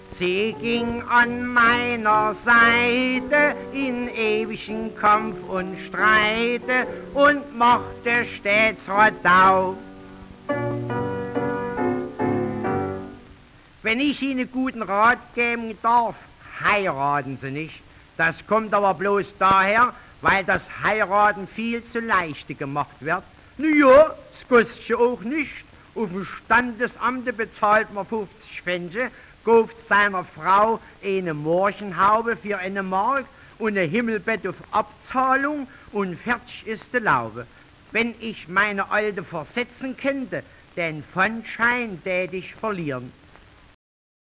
Sie ging an meiner Seite in ewigen Kampf und Streite und machte stets Radau. Wenn ich Ihnen guten Rat geben darf, heiraten Sie nicht. Das kommt aber bloß daher, weil das Heiraten viel zu leichte gemacht wird. Na ja, das kostet ja auch nicht. Auf dem Standesamte bezahlt man 50 Pfennige, kauft seiner Frau eine Morchenhaube für eine Mark und ein Himmelbett auf Abzahlung und fertig ist die Laube. Wenn ich meine Alte versetzen könnte, den Pfandschein tät ich verlieren.